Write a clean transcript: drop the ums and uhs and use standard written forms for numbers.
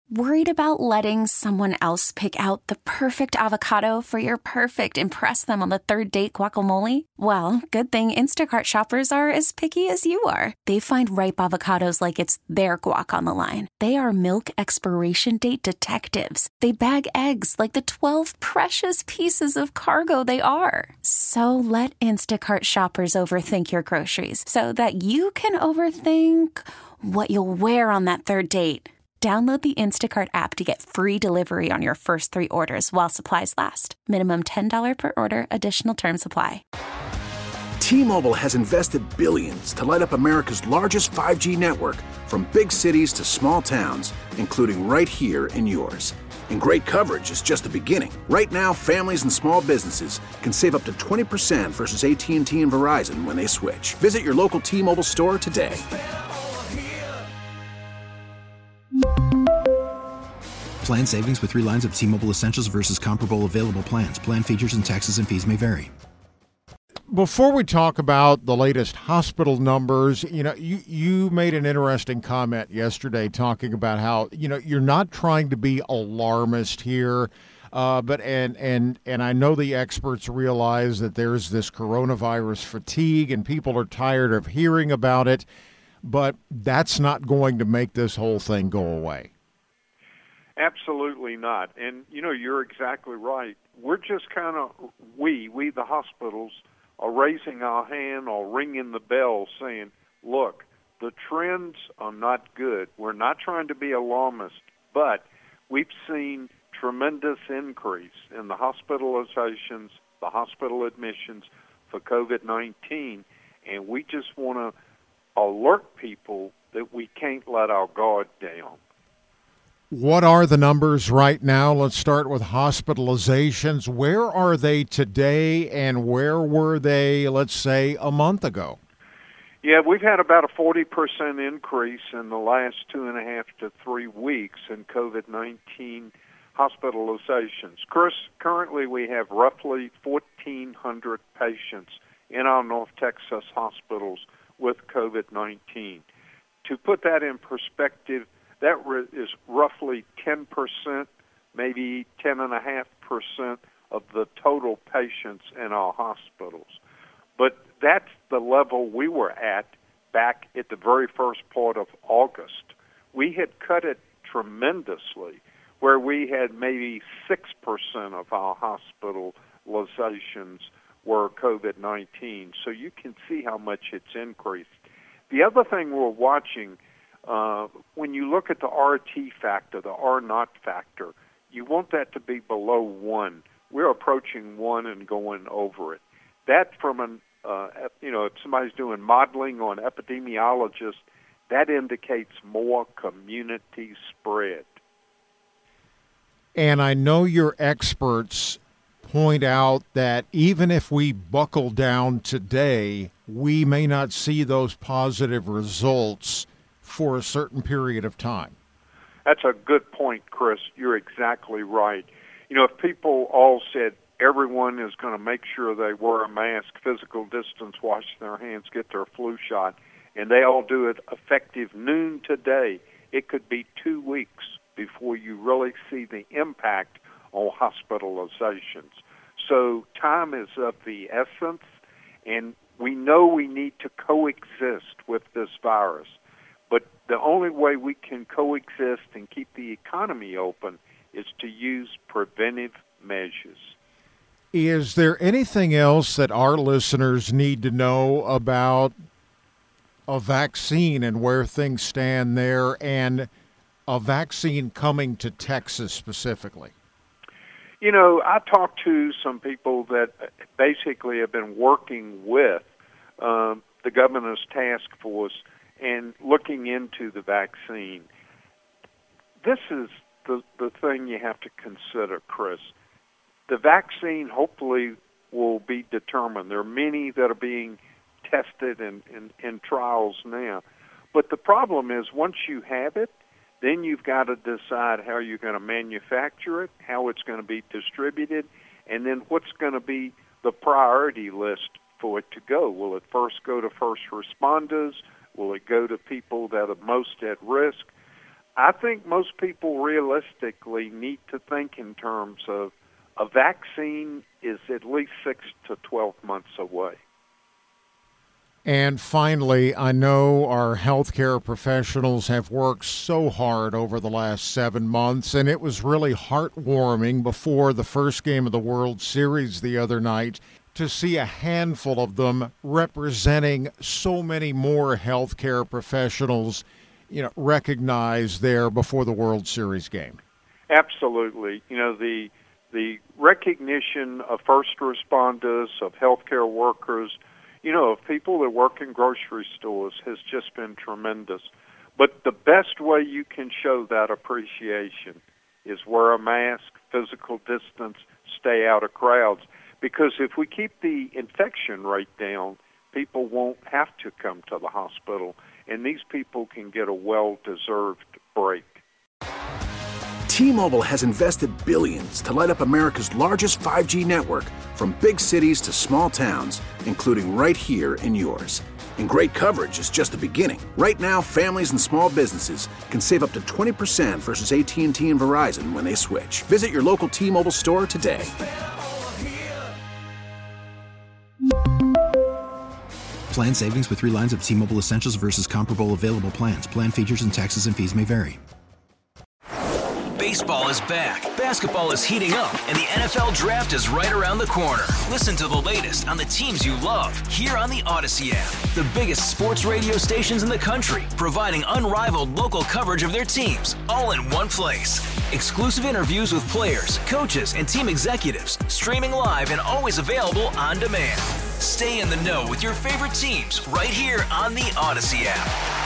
Worried about letting someone else pick out the perfect avocado for your perfect impress them on the third date guacamole? Well, good thing Instacart shoppers are as picky as you are. They find ripe avocados like it's their guac on the line. They are milk expiration date detectives. They bag eggs like the 12 precious pieces of cargo they are. So let Instacart shoppers overthink your groceries so that you can overthink what you'll wear on that third date. Download the Instacart app to get free delivery on your first 3 orders while supplies last. Minimum $10 per order. Additional terms apply. T-Mobile has invested billions to light up America's largest 5G network, from big cities to small towns, including right here in yours. And great coverage is just the beginning. Right now, families and small businesses can save up to 20% versus AT&T and Verizon when they switch. Visit your local T-Mobile store today. Plan savings with 3 lines of T-Mobile Essentials versus comparable available plans. Plan features and taxes and fees may vary. Before we talk about the latest hospital numbers, you made an interesting comment yesterday talking about how, you're not trying to be alarmist here, but I know the experts realize that there's this coronavirus fatigue and people are tired of hearing about it, but that's not going to make this whole thing go away. Absolutely not. And, you're exactly right. We're just kind of, we the hospitals, are raising our hand or ringing the bell saying, look, the trends are not good. We're not trying to be alarmist, but we've seen tremendous increase in the hospitalizations, the hospital admissions for COVID-19, and we just want to alert people that we can't let our guard down. What are the numbers right now? Let's start with hospitalizations. Where are they today, and where were they, let's say, a month ago? Yeah, we've had about a 40% increase in the last 2.5 to 3 weeks in COVID-19 hospitalizations. Chris, currently we have roughly 1,400 patients in our North Texas hospitals with COVID-19. To put that in perspective, that is roughly 10%, maybe 10.5% of the total patients in our hospitals. But that's the level we were at back at the very first part of August. We had cut it tremendously, where we had maybe 6% of our hospitalizations were COVID-19. So you can see how much it's increased. The other thing we're watching, when you look at the RT factor, the R naught factor, you want that to be below 1. We're approaching 1 and going over it. That from an, if somebody's doing modeling on epidemiologists, that indicates more community spread. And I know your experts point out that even if we buckle down today, we may not see those positive results for a certain period of time. That's a good point, Chris. You're exactly right. If people all said everyone is going to make sure they wear a mask, physical distance, wash their hands, get their flu shot, and they all do it effective noon today, it could be 2 weeks before you really see the impact on hospitalizations. So time is of the essence, and we know we need to coexist with this virus. But the only way we can coexist and keep the economy open is to use preventive measures. Is there anything else that our listeners need to know about a vaccine and where things stand there, and a vaccine coming to Texas specifically? I talked to some people that basically have been working with the governor's task force and looking into the vaccine. This is the thing you have to consider, Chris. The vaccine hopefully will be determined. There are many that are being tested in trials now. But the problem is once you have it, then you've got to decide how you're going to manufacture it, how it's going to be distributed, and then what's going to be the priority list for it to go. Will it first go to first responders? Will it go to people that are most at risk? I think most people realistically need to think in terms of a vaccine is at least 6 to 12 months away. And finally, I know our healthcare professionals have worked so hard over the last 7 months, and it was really heartwarming before the first game of the World Series the other night to see a handful of them representing so many more healthcare professionals, recognized there before the World Series game. Absolutely. The recognition of first responders, of healthcare workers, of people that work in grocery stores has just been tremendous. But the best way you can show that appreciation is wear a mask, physical distance, stay out of crowds. Because if we keep the infection rate down, people won't have to come to the hospital, and these people can get a well-deserved break. T-Mobile has invested billions to light up America's largest 5G network, from big cities to small towns, including right here in yours. And great coverage is just the beginning. Right now, families and small businesses can save up to 20% versus AT&T and Verizon when they switch. Visit your local T-Mobile store today. Plan savings with 3 lines of T-Mobile Essentials versus comparable available plans. Plan features and taxes and fees may vary. Baseball is back, basketball is heating up, and the NFL Draft is right around the corner. Listen to the latest on the teams you love here on the Odyssey app. The biggest sports radio stations in the country, providing unrivaled local coverage of their teams, all in one place. Exclusive interviews with players, coaches, and team executives, streaming live and always available on demand. Stay in the know with your favorite teams right here on the Odyssey app.